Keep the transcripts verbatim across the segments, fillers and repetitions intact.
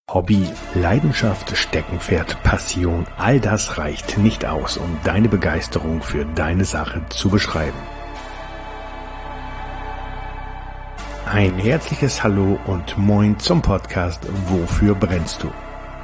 Hobby, Leidenschaft, Steckenpferd, Passion, all das reicht nicht aus, um deine Begeisterung für deine Sache zu beschreiben. Ein herzliches Hallo und Moin zum Podcast Wofür brennst du?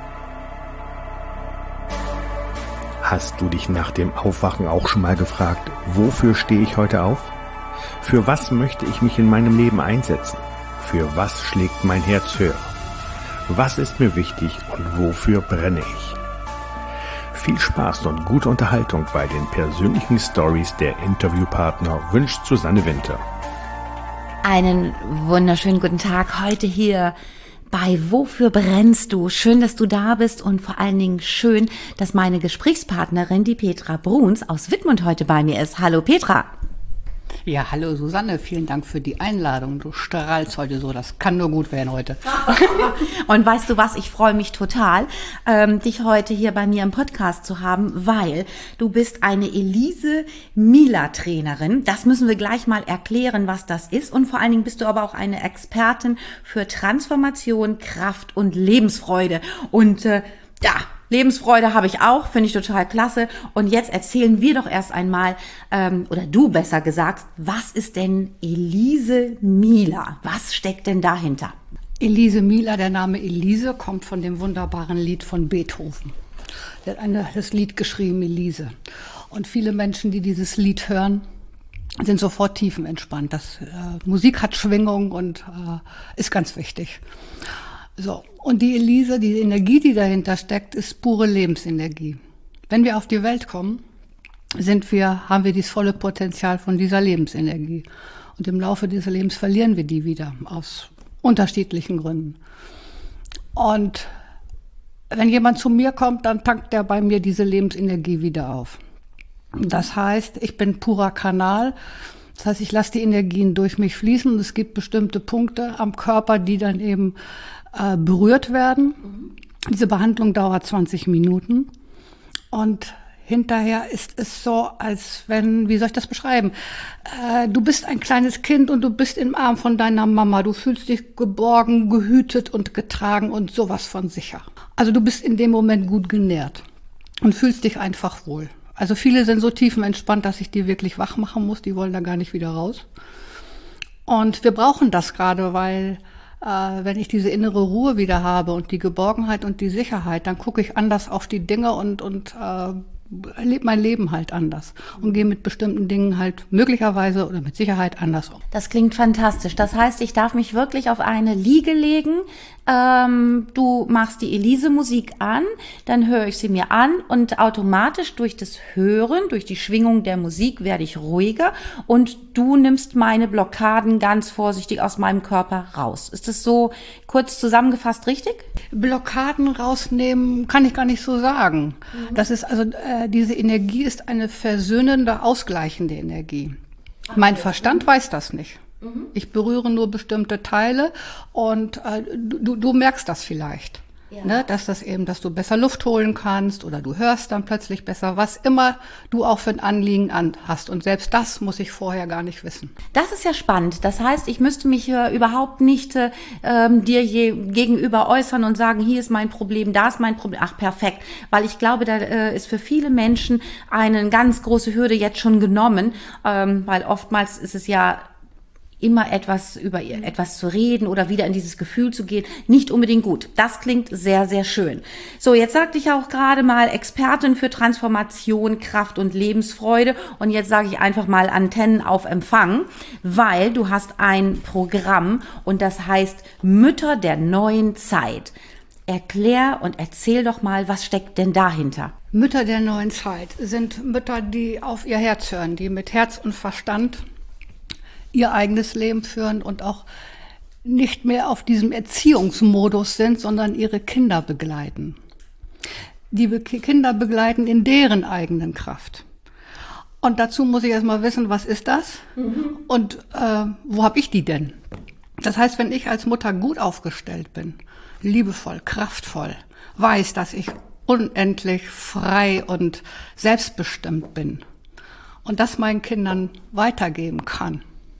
Hast du dich nach dem Aufwachen auch schon mal gefragt, wofür stehe ich heute auf? Für was möchte ich mich in meinem Leben einsetzen? Für was schlägt mein Herz höher? Was ist mir wichtig und wofür brenne ich? Viel Spaß und gute Unterhaltung bei den persönlichen Stories der Interviewpartner wünscht Susanne Winter. Einen wunderschönen guten Tag heute hier bei Wofür brennst du? Schön, dass du da bist und vor allen Dingen schön, dass meine Gesprächspartnerin, die Petra Bruns aus Wittmund heute bei mir ist. Hallo Petra. Ja, hallo Susanne, vielen Dank für die Einladung. Du strahlst heute so, das kann nur gut werden heute. Und weißt du was, ich freue mich total, ähm, dich heute hier bei mir im Podcast zu haben, weil du bist eine Elise-Mila-Trainerin. Das müssen wir gleich mal erklären, was das ist. Und vor allen Dingen bist du aber auch eine Expertin für Transformation, Kraft und Lebensfreude. Und äh, ja, Lebensfreude habe ich auch, finde ich total klasse. Und jetzt erzählen wir doch erst einmal, ähm, oder du besser gesagt, was ist denn Elise Mila? Was steckt denn dahinter? Elise Mila, der Name Elise, kommt von dem wunderbaren Lied von Beethoven. Der hat eine, das Lied geschrieben, Elise. Und viele Menschen, die dieses Lied hören, sind sofort tiefenentspannt. Das, äh, Musik hat Schwingung und äh, ist ganz wichtig. So, und die Elise, die Energie, die dahinter steckt, ist pure Lebensenergie. Wenn wir auf die Welt kommen, sind wir, haben wir dieses volle Potenzial von dieser Lebensenergie. Und im Laufe dieses Lebens verlieren wir die wieder, aus unterschiedlichen Gründen. Und wenn jemand zu mir kommt, dann tankt er bei mir diese Lebensenergie wieder auf. Das heißt, ich bin purer Kanal. Das heißt, ich lasse die Energien durch mich fließen und es gibt bestimmte Punkte am Körper, die dann eben äh, berührt werden. Diese Behandlung dauert zwanzig Minuten und hinterher ist es so, als wenn, wie soll ich das beschreiben? Äh, du bist ein kleines Kind und du bist im Arm von deiner Mama. Du fühlst dich geborgen, gehütet und getragen und sowas von sicher. Also du bist in dem Moment gut genährt und fühlst dich einfach wohl. Also viele sind so tiefenentspannt, dass ich die wirklich wach machen muss. Die wollen da gar nicht wieder raus. Und wir brauchen das gerade, weil äh, wenn ich diese innere Ruhe wieder habe und die Geborgenheit und die Sicherheit, dann gucke ich anders auf die Dinge und, und äh, erlebe mein Leben halt anders und gehe mit bestimmten Dingen halt möglicherweise oder mit Sicherheit anders um. Das klingt fantastisch. Das heißt, ich darf mich wirklich auf eine Liege legen. Ähm, du machst die Elise-Musik an, dann höre ich sie mir an und automatisch durch das Hören, durch die Schwingung der Musik werde ich ruhiger und du nimmst meine Blockaden ganz vorsichtig aus meinem Körper raus. Ist das so kurz zusammengefasst richtig? Blockaden rausnehmen kann ich gar nicht so sagen. Mhm. Das ist also, äh, diese Energie ist eine versöhnende, ausgleichende Energie. Ach, mein Verstand weiß das nicht. Ich berühre nur bestimmte Teile und äh, du, du merkst das vielleicht, ja. Ne, dass das eben, dass du besser Luft holen kannst oder du hörst dann plötzlich besser, was immer du auch für ein Anliegen an hast. Und selbst das muss ich vorher gar nicht wissen. Das ist ja spannend. Das heißt, ich müsste mich äh, überhaupt nicht äh, dir je gegenüber äußern und sagen, hier ist mein Problem, da ist mein Problem. Ach, perfekt. Weil ich glaube, da äh, ist für viele Menschen eine ganz große Hürde jetzt schon genommen, ähm, weil oftmals ist es ja immer etwas über etwas zu reden oder wieder in dieses Gefühl zu gehen, nicht unbedingt gut. Das klingt sehr, sehr schön. So, jetzt sagte ich auch gerade mal Expertin für Transformation, Kraft und Lebensfreude und jetzt sage ich einfach mal Antennen auf Empfang, weil du hast ein Programm und das heißt Mütter der neuen Zeit. Erklär und erzähl doch mal, was steckt denn dahinter? Mütter der neuen Zeit sind Mütter, die auf ihr Herz hören, die mit Herz und Verstand ihr eigenes Leben führen und auch nicht mehr auf diesem Erziehungsmodus sind, sondern ihre Kinder begleiten. Die Be- Kinder begleiten in deren eigenen Kraft. Und dazu muss ich erstmal wissen, was ist das? Mhm. Und äh, wo habe ich die denn? Das heißt, wenn ich als Mutter gut aufgestellt bin, liebevoll, kraftvoll, weiß, dass ich unendlich frei und selbstbestimmt bin und das meinen Kindern weitergeben kann,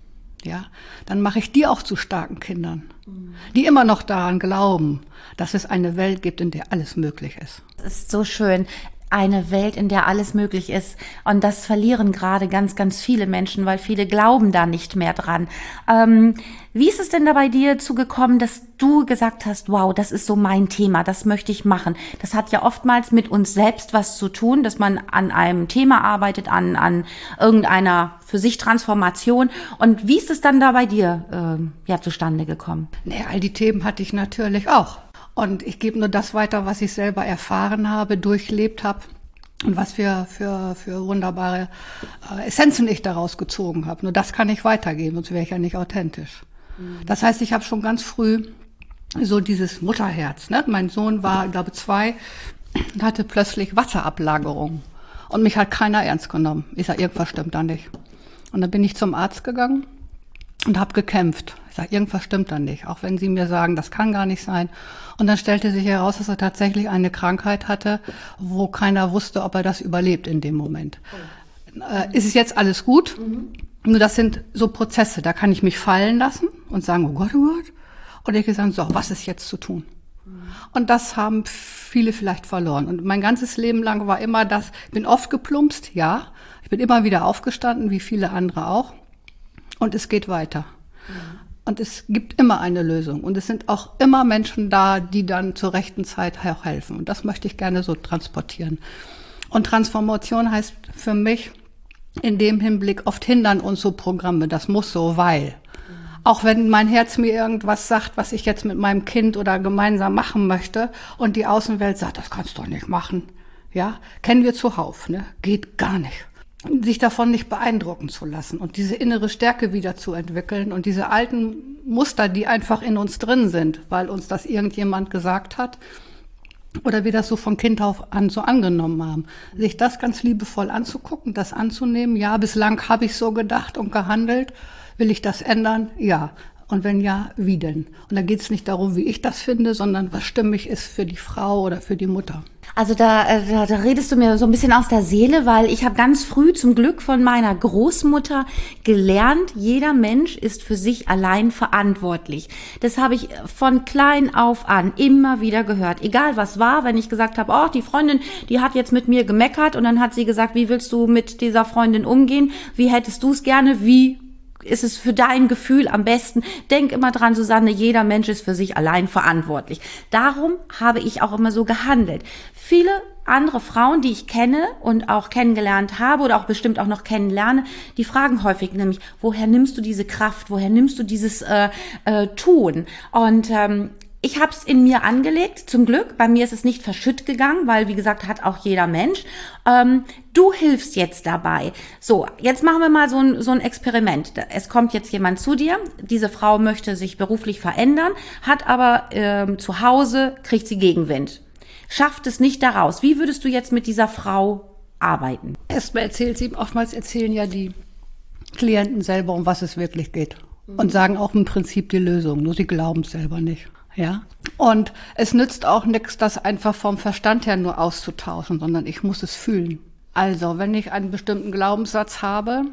ja, dann mache ich die auch zu starken Kindern, die immer noch daran glauben, dass es eine Welt gibt, in der alles möglich ist. Das ist so schön. Eine Welt, in der alles möglich ist. Und das verlieren gerade ganz, ganz viele Menschen, weil viele glauben da nicht mehr dran. Ähm, wie ist es denn da bei dir zugekommen, dass du gesagt hast, wow, das ist so mein Thema, das möchte ich machen? Das hat ja oftmals mit uns selbst was zu tun, dass man an einem Thema arbeitet, an, an irgendeiner für sich Transformation. Und wie ist es dann da bei dir äh, ja zustande gekommen? Nee, all die Themen hatte ich natürlich auch. Und ich gebe nur das weiter, was ich selber erfahren habe, durchlebt habe und was für, für, für wunderbare äh, Essenzen ich daraus gezogen habe. Nur das kann ich weitergeben, sonst wäre ich ja nicht authentisch. Mhm. Das heißt, ich habe schon ganz früh so dieses Mutterherz. Ne? Mein Sohn war, ich glaube, zwei und hatte plötzlich Wasserablagerung. Und mich hat keiner ernst genommen. Ich sage, irgendwas stimmt da nicht. Und dann bin ich zum Arzt gegangen und habe gekämpft. Ich sage, irgendwas stimmt da nicht, auch wenn sie mir sagen, das kann gar nicht sein. Und dann stellte sich heraus, dass er tatsächlich eine Krankheit hatte, wo keiner wusste, ob er das überlebt in dem Moment. Oh. Äh, ist es jetzt alles gut? Mhm. Nur das sind so Prozesse, da kann ich mich fallen lassen und sagen, oh Gott, oh Gott. Oder ich sagen, so, was ist jetzt zu tun? Mhm. Und das haben viele vielleicht verloren. Und mein ganzes Leben lang war immer das, ich bin oft geplumpst, ja. Ich bin immer wieder aufgestanden, wie viele andere auch. Und es geht weiter. Mhm. Und es gibt immer eine Lösung. Und es sind auch immer Menschen da, die dann zur rechten Zeit auch helfen. Und das möchte ich gerne so transportieren. Und Transformation heißt für mich in dem Hinblick, oft hindern uns so Programme. Das muss so, weil. Mhm. Auch wenn mein Herz mir irgendwas sagt, was ich jetzt mit meinem Kind oder gemeinsam machen möchte und die Außenwelt sagt, das kannst du doch nicht machen. Ja, kennen wir zuhauf, ne? Geht gar nicht. Sich davon nicht beeindrucken zu lassen und diese innere Stärke wieder zu entwickeln und diese alten Muster, die einfach in uns drin sind, weil uns das irgendjemand gesagt hat oder wir das so von Kind auf an so angenommen haben, sich das ganz liebevoll anzugucken, das anzunehmen. Ja, bislang habe ich so gedacht und gehandelt. Will ich das ändern? Ja. Und wenn ja, wie denn? Und da geht es nicht darum, wie ich das finde, sondern was stimmig ist für die Frau oder für die Mutter. Also da, da, da redest du mir so ein bisschen aus der Seele, weil ich habe ganz früh zum Glück von meiner Großmutter gelernt, jeder Mensch ist für sich allein verantwortlich. Das habe ich von klein auf an immer wieder gehört. Egal was war, wenn ich gesagt habe, oh, die Freundin, die hat jetzt mit mir gemeckert und dann hat sie gesagt, wie willst du mit dieser Freundin umgehen? Wie hättest du es gerne? Wie ist es für dein Gefühl am besten? Denk immer dran, Susanne, jeder Mensch ist für sich allein verantwortlich. Darum habe ich auch immer so gehandelt. Viele andere Frauen, die ich kenne und auch kennengelernt habe oder auch bestimmt auch noch kennenlerne, die fragen häufig nämlich, woher nimmst du diese Kraft, woher nimmst du dieses äh, äh, Tun? Und ähm, ich habe es in mir angelegt, zum Glück. Bei mir ist es nicht verschütt gegangen, weil, wie gesagt, hat auch jeder Mensch. Ähm, du hilfst jetzt dabei. So, jetzt machen wir mal so ein, so ein Experiment. Es kommt jetzt jemand zu dir. Diese Frau möchte sich beruflich verändern, hat aber ähm, zu Hause, kriegt sie Gegenwind. Schafft es nicht daraus. Wie würdest du jetzt mit dieser Frau arbeiten? Erstmal erzählt sie, oftmals erzählen ja die Klienten selber, um was es wirklich geht. Und sagen auch im Prinzip die Lösung. Nur sie glauben es selber nicht. Ja, und es nützt auch nichts, das einfach vom Verstand her nur auszutauschen, sondern ich muss es fühlen. Also, wenn ich einen bestimmten Glaubenssatz habe,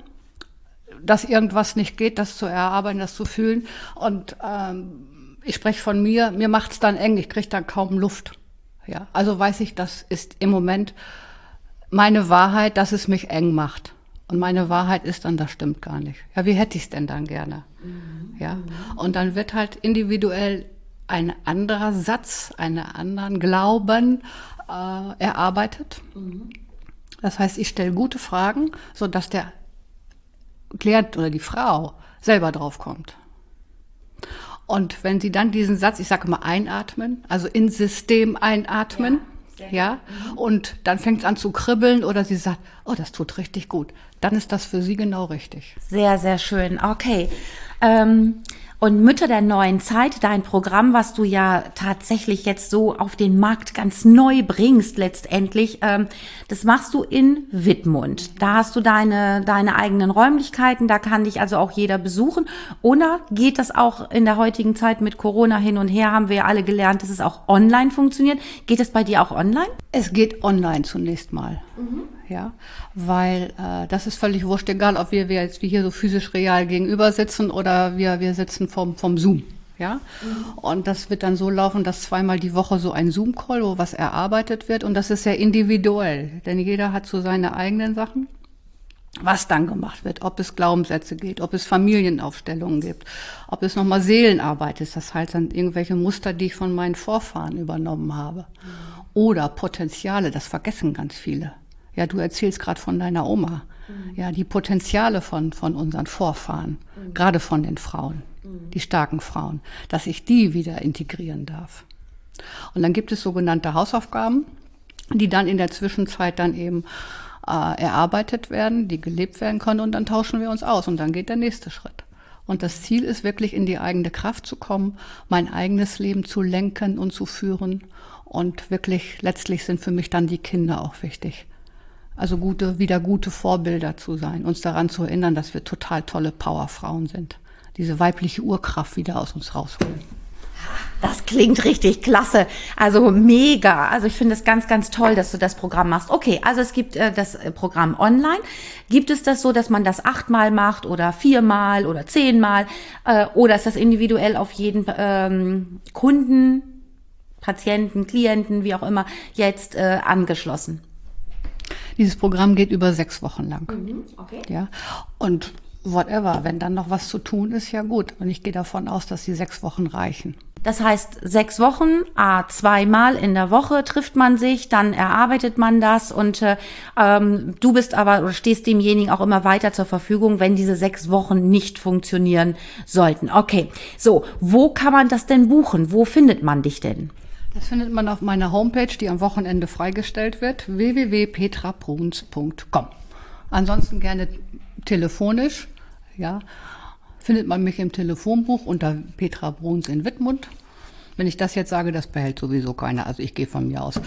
dass irgendwas nicht geht, das zu erarbeiten, das zu fühlen, und ähm, ich spreche von mir, mir macht's dann eng, ich kriege dann kaum Luft. Ja, also weiß ich, das ist im Moment meine Wahrheit, dass es mich eng macht. Und meine Wahrheit ist dann, das stimmt gar nicht. Ja, wie hätte ich es denn dann gerne? Mhm. Ja, und dann wird halt individuell ein anderer Satz, einen anderen Glauben äh, erarbeitet. Mhm. Das heißt, ich stelle gute Fragen, sodass der Klient oder die Frau selber drauf kommt. Und wenn sie dann diesen Satz, ich sage mal einatmen, also ins System einatmen, ja, ja mhm. und dann fängt es an zu kribbeln oder sie sagt, oh, das tut richtig gut, dann ist das für sie genau richtig. Sehr, sehr schön. Okay. Ähm Und Mütter der neuen Zeit, dein Programm, was du ja tatsächlich jetzt so auf den Markt ganz neu bringst letztendlich, ähm, das machst du in Wittmund. Da hast du deine deine eigenen Räumlichkeiten, da kann dich also auch jeder besuchen. Oder geht das auch in der heutigen Zeit mit Corona hin und her, haben wir ja alle gelernt, dass es auch online funktioniert. Geht es bei dir auch online? Es geht online zunächst mal. Mhm. Ja, weil äh, das ist völlig wurscht, egal ob wir, wir jetzt wie hier so physisch real gegenüber sitzen oder wir, wir sitzen vom, vom Zoom. Ja, mhm. Und das wird dann so laufen, dass zweimal die Woche so ein Zoom-Call, wo was erarbeitet wird. Und das ist sehr individuell, denn jeder hat so seine eigenen Sachen, was dann gemacht wird, ob es Glaubenssätze geht, ob es Familienaufstellungen gibt, ob es nochmal Seelenarbeit ist, das heißt dann irgendwelche Muster, die ich von meinen Vorfahren übernommen habe. Mhm. Oder Potenziale, das vergessen ganz viele. Ja, du erzählst gerade von deiner Oma. Mhm. Ja, die Potenziale von, von unseren Vorfahren, mhm. gerade von den Frauen, mhm. die starken Frauen, dass ich die wieder integrieren darf. Und dann gibt es sogenannte Hausaufgaben, die dann in der Zwischenzeit dann eben äh, erarbeitet werden, die gelebt werden können und dann tauschen wir uns aus und dann geht der nächste Schritt. Und das Ziel ist wirklich in die eigene Kraft zu kommen, mein eigenes Leben zu lenken und zu führen und wirklich letztlich sind für mich dann die Kinder auch wichtig. Also gute, wieder gute Vorbilder zu sein, uns daran zu erinnern, dass wir total tolle Powerfrauen sind. Diese weibliche Urkraft wieder aus uns rausholen. Das klingt richtig klasse. Also mega. Also ich finde es ganz, ganz toll, dass du das Programm machst. Okay, also es gibt äh, das Programm online. Gibt es das so, dass man das achtmal macht oder viermal oder zehnmal? Äh, oder ist das individuell auf jeden ähm, Kunden, Patienten, Klienten, wie auch immer, jetzt äh, angeschlossen? Dieses Programm geht über sechs Wochen lang. Mhm, okay. Ja, und whatever, wenn dann noch was zu tun ist, ja gut. Und ich gehe davon aus, dass die sechs Wochen reichen. Das heißt, sechs Wochen, a zweimal in der Woche trifft man sich, dann erarbeitet man das und äh, ähm, du bist aber oder stehst demjenigen auch immer weiter zur Verfügung, wenn diese sechs Wochen nicht funktionieren sollten. Okay, so, wo kann man das denn buchen? Wo findet man dich denn? Das findet man auf meiner Homepage, die am Wochenende freigestellt wird, w w w punkt petra bruns punkt com. Ansonsten gerne telefonisch, ja, findet man mich im Telefonbuch unter Petra Bruns in Wittmund. Wenn ich das jetzt sage, das behält sowieso keiner, also ich gehe von mir aus.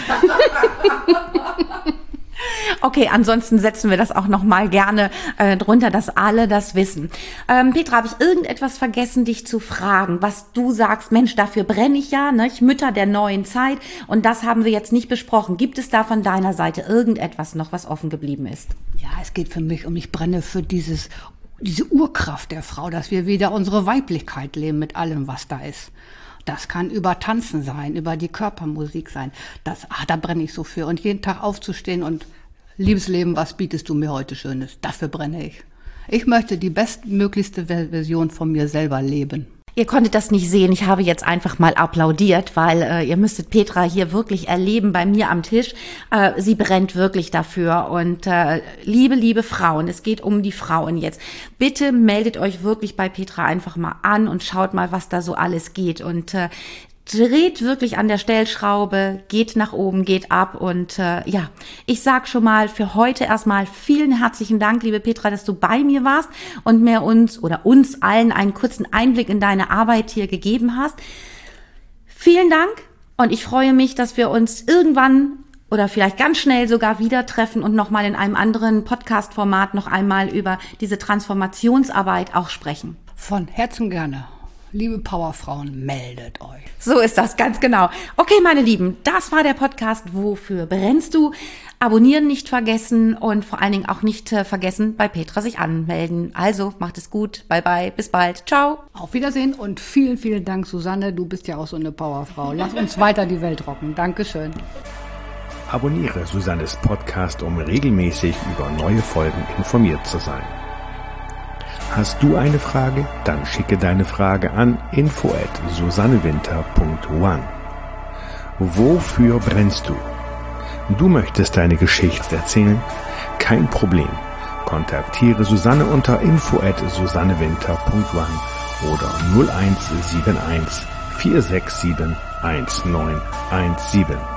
Okay, ansonsten setzen wir das auch noch mal gerne äh, drunter, dass alle das wissen. Ähm, Petra, habe ich irgendetwas vergessen, dich zu fragen, was du sagst, Mensch, dafür brenne ich ja, ne? Ich Mütter der neuen Zeit und das haben wir jetzt nicht besprochen. Gibt es da von deiner Seite irgendetwas noch, was offen geblieben ist? Ja, es geht für mich um, ich brenne für dieses, diese Urkraft der Frau, dass wir wieder unsere Weiblichkeit leben mit allem, was da ist. Das kann über Tanzen sein, über die Körpermusik sein. Das, ach, da brenne ich so für. Und jeden Tag aufzustehen und liebes Leben, was bietest du mir heute Schönes? Dafür brenne ich. Ich möchte die bestmöglichste Version von mir selber leben. Ihr konntet das nicht sehen, ich habe jetzt einfach mal applaudiert, weil äh, ihr müsstet Petra hier wirklich erleben bei mir am Tisch. Äh, sie brennt wirklich dafür und äh, liebe, liebe Frauen, es geht um die Frauen jetzt. Bitte meldet euch wirklich bei Petra einfach mal an und schaut mal, was da so alles geht und äh, dreht wirklich an der Stellschraube, geht nach oben, geht ab und äh, ja, ich sag schon mal für heute erstmal vielen herzlichen Dank, liebe Petra, dass du bei mir warst und mir uns oder uns allen einen kurzen Einblick in deine Arbeit hier gegeben hast. Vielen Dank und ich freue mich, dass wir uns irgendwann oder vielleicht ganz schnell sogar wieder treffen und nochmal in einem anderen Podcast-Format noch einmal über diese Transformationsarbeit auch sprechen. Von Herzen gerne. Liebe Powerfrauen, meldet euch. So ist das, ganz genau. Okay, meine Lieben, das war der Podcast Wofür brennst du? Abonnieren nicht vergessen und vor allen Dingen auch nicht äh, vergessen, bei Petra sich anmelden. Also, macht es gut. Bye, bye. Bis bald. Ciao. Auf Wiedersehen und vielen, vielen Dank, Susanne. Du bist ja auch so eine Powerfrau. Lass uns weiter die Welt rocken. Dankeschön. Abonniere Susannes Podcast, um regelmäßig über neue Folgen informiert zu sein. Hast du eine Frage? Dann schicke deine Frage an info at susannewinter punkt one. Wofür brennst du? Du möchtest deine Geschichte erzählen? Kein Problem. Kontaktiere Susanne unter info at susannewinter punkt one oder null eins sieben eins vier sechs sieben eins neun eins sieben.